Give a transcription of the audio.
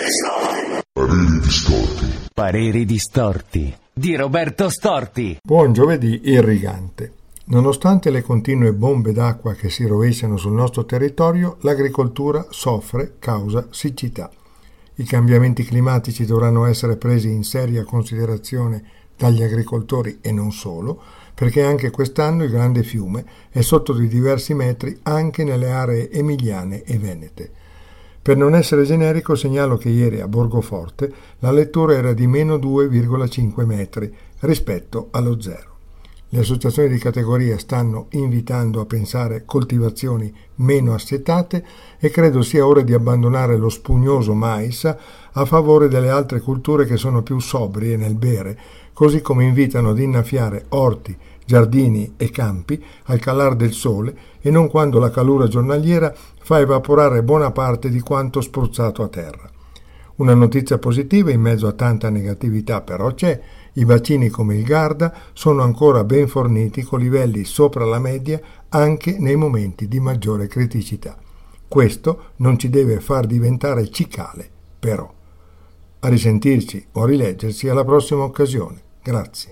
Pareri distorti. Pareri distorti di Roberto Storti. Buon giovedì irrigante. Nonostante le continue bombe d'acqua che si rovesciano sul nostro territorio, l'agricoltura soffre causa siccità. I cambiamenti climatici dovranno essere presi in seria considerazione dagli agricoltori e non solo, perché anche quest'anno il grande fiume è sotto di diversi metri anche nelle aree emiliane e venete. Per non essere generico segnalo che ieri a Borgoforte la lettura era di meno 2,5 metri rispetto allo zero. Le associazioni di categoria stanno invitando a pensare coltivazioni meno assetate e credo sia ora di abbandonare lo spugnoso mais a favore delle altre culture che sono più sobrie nel bere, così come invitano ad innaffiare orti, giardini e campi al calar del sole e non quando la calura giornaliera fa evaporare buona parte di quanto spruzzato a terra. Una notizia positiva in mezzo a tanta negatività però c'è: i bacini come il Garda sono ancora ben forniti con livelli sopra la media anche nei momenti di maggiore criticità. Questo non ci deve far diventare cicale, però. A risentirci o a rileggersi alla prossima occasione. Grazie.